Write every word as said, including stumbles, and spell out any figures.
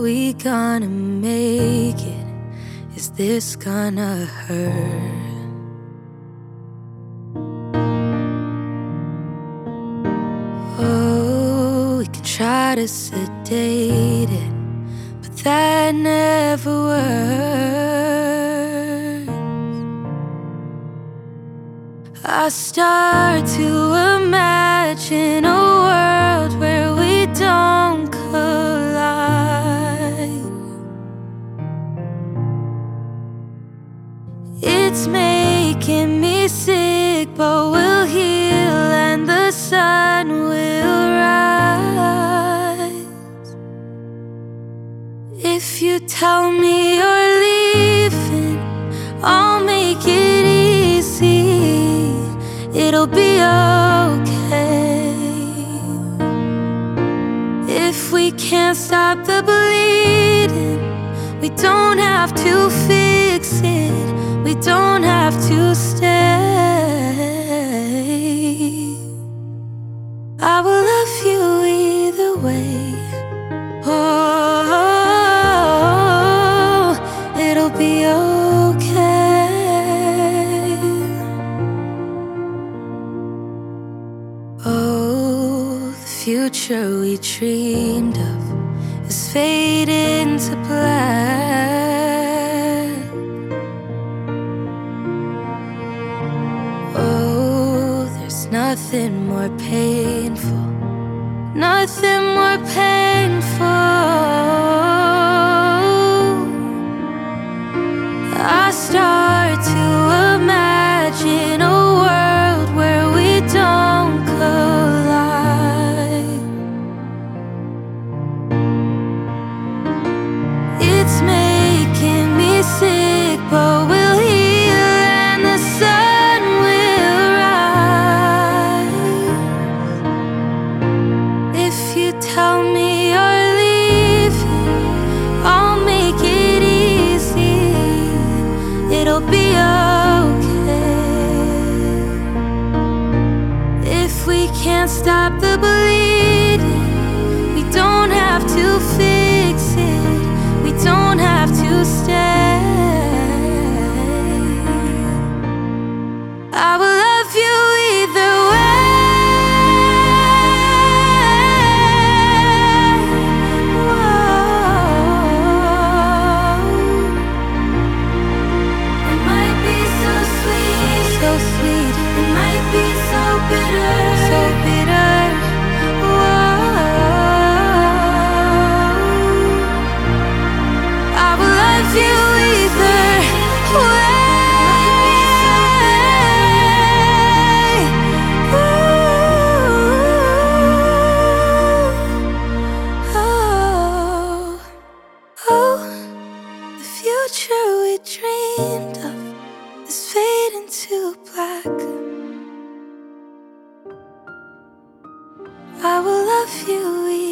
we gonna make it? Is this gonna hurt? Oh, we can try to sedate it, but that never works. I start to imagine a world where we don't collide. It's making me sick, but we'll heal and the sun will rise. If you tell me you're leaving, I'll make it easy. It'll be okay. If we can't stop the bleeding, we don't have to fix it. We don't have to stay. I will love you either way. Oh, it'll be okay. Oh, the future we dreamed of is fading to black. Oh, there's nothing more painful, nothing more painful. I start to imagine a world where we don't collide. It's making me sick, but we'll heal and the sun will rise. If you tell me you're leaving, I'll make it easy. It'll be okay. If we can't stop the bleeding, we don't have to fix it. We don't have to stay. I will love you either way. Whoa. It might be so sweet, so sweet. It might be so bitter, so bitter. Whoa. I will love you either way. Oh, oh, the future we dreamed of is fading to black. I will love you either